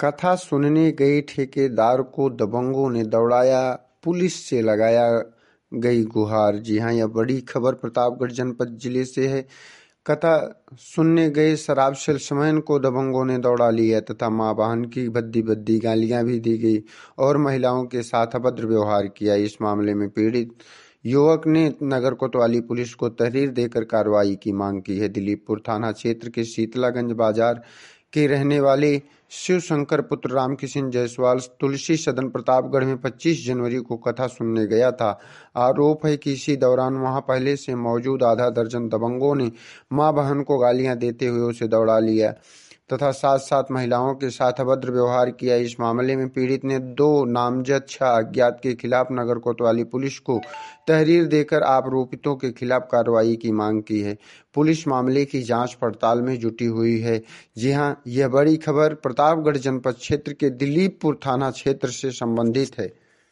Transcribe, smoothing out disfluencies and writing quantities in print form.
कथा सुनने गए ठेकेदार को दबंगों ने दौड़ाया, पुलिस से लगाया गई गुहार। जी हां, यह बड़ी खबर प्रतापगढ़ जनपद जिले से है। कथा सुनने गए शराब सेल्समैन को दबंगों ने दौड़ा लिया तथा मां बहन की भद्दी भद्दी गालियां भी दी गई और महिलाओं के साथ अभद्र व्यवहार किया। इस मामले में पीड़ित युवक ने नगर कोतवाली पुलिस को तहरीर देकर कार्रवाई की मांग की है। दिलीपपुर थाना क्षेत्र के शीतलागंज बाजार के रहने वाले शिव शंकर पुत्र रामकिशन जायसवाल तुलसी सदन प्रतापगढ़ में 25 जनवरी को कथा सुनने गया था। आरोप है कि इसी दौरान वहां पहले से मौजूद आधा दर्जन दबंगों ने मां बहन को गालियां देते हुए उसे दौड़ा लिया तथा साथ साथ महिलाओं के साथ अभद्र व्यवहार किया। इस मामले में पीड़ित ने 2 नामजद 6 अज्ञात के खिलाफ नगर कोतवाली पुलिस को तहरीर देकर आरोपितों के खिलाफ कार्रवाई की मांग की है। पुलिस मामले की जांच पड़ताल में जुटी हुई है। जी हां, यह बड़ी खबर प्रतापगढ़ जनपद क्षेत्र के दिलीपपुर थाना क्षेत्र से संबंधित है।